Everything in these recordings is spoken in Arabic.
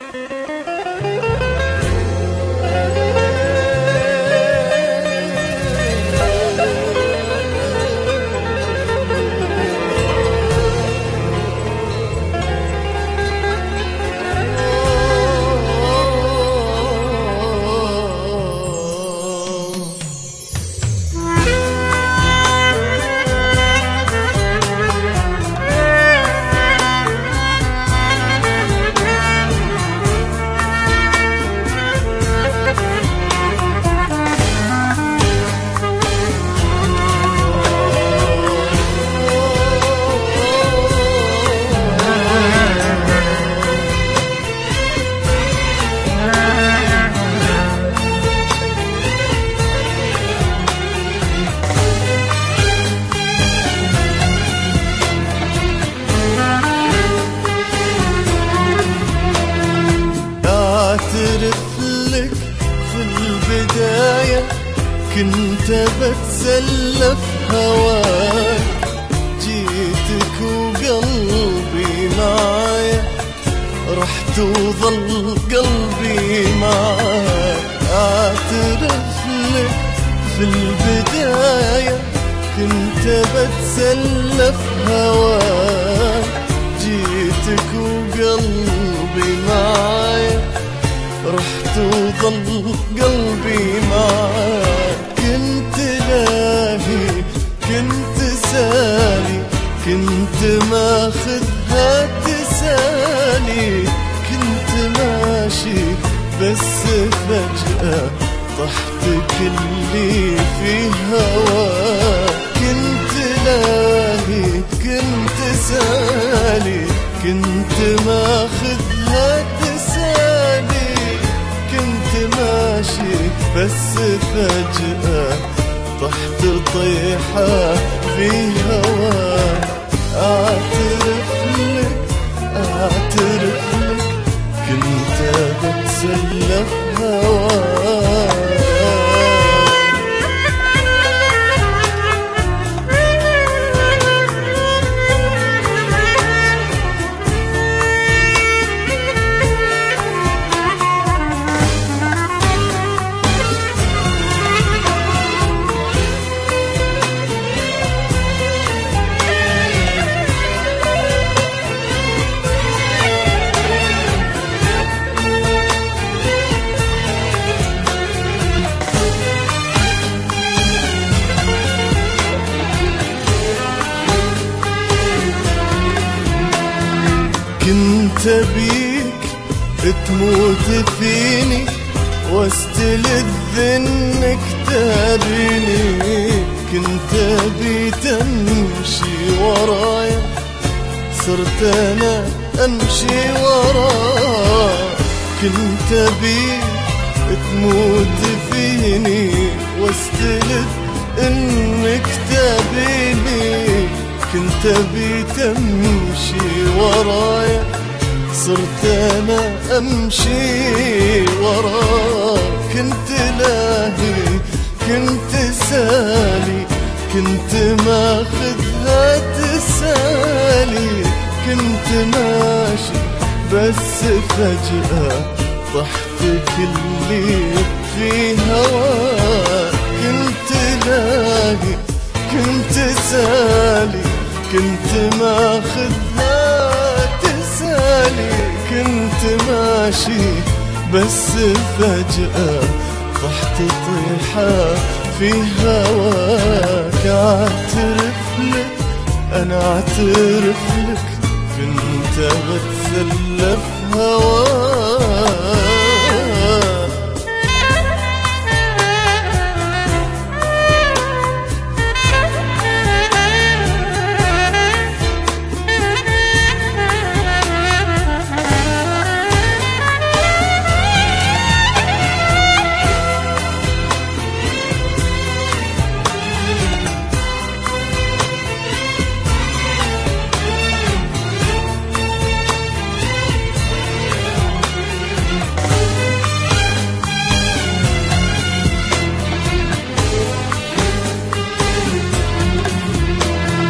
كنت بتسلى في هواك، جيتك وقلبي معايا، رحت وظل قلبي معاك. اعترف لك في البداية كنت بتسلى في هواك، جيتك وقلبي معايا، رحت وظل قلبي معاك. كنت لاهي كنت سالي، كنت ماخذها تسالي، كنت ماشي بس فجأة طحت كلي في هواك. كنت لاهي كنت سالي، كنت ماخذها تسالي، كنت ماشي بس فجأة طحت طيحة في هواك. اعترف لك كنت بتسلى في هواك. كنت بيك تموت فيني واستلذ انك تابيني، كنت بي تمشي ورايا، صرت انا امشي وراك. كنت بيك تموت فيني واستلذ انك تابيني، كنت بي تمشي ورايا، صرت انا امشي وراك. كنت لاهي كنت سالي، كنت ماخذها تسالي، كنت ماشي بس فجأة طحت كلي في هواك. كنت لاهي كنت سالي، كنت ماخذها تسالي، كنت ماشي بس فجأة طحت طيحة في هواك. اعترف لك انا اعترف لك كنت بتسلى في هواك.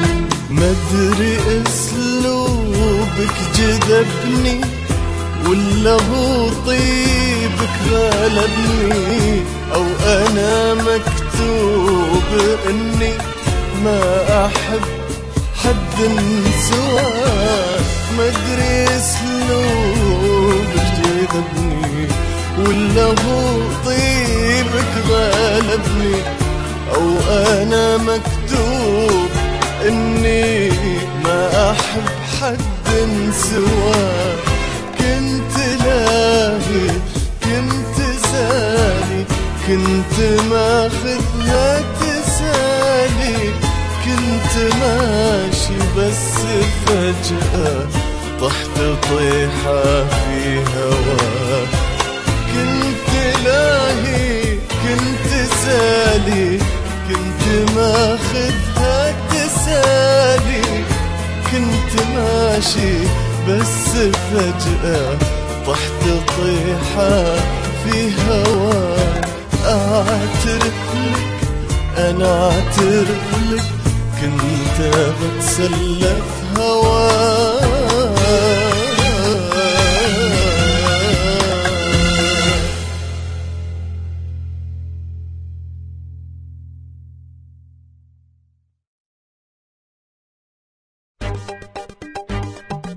مدري اسلوبك جذبني ولا ولا هو طيبك غلبني، أو أنا مكتوب إني ما أحب حد سواك. مدري اسلوبك جذبني، ولا هو طيبك غلبني، أو أنا مكتوب إني ما أحب حد سواك. كنت لاهي كنت زاني، كنت ماخذها تسالي، كنت ماشي بس فجأة طحت طيحة في هواك. كنت لاهي كنت سالي، كنت ماخذها تسالي، كنت ماشي بس فجأة طحت طيحة في هواك. أعترف لك أنا أعترف لك، كنت بتسلى في هواك.